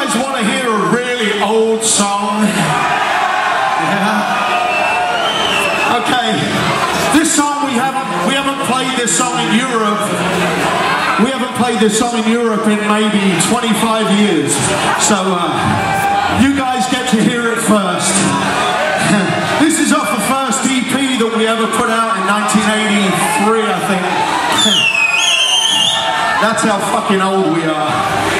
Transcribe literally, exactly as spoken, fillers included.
guys want to hear a really old song? Yeah. Okay. This song we haven't we haven't played this song in Europe. We haven't played this song in Europe in maybe twenty-five years. So uh, you guys get to hear it first. This is off the first E P that we ever put out in nineteen eighty-three, I think. That's how fucking old we are.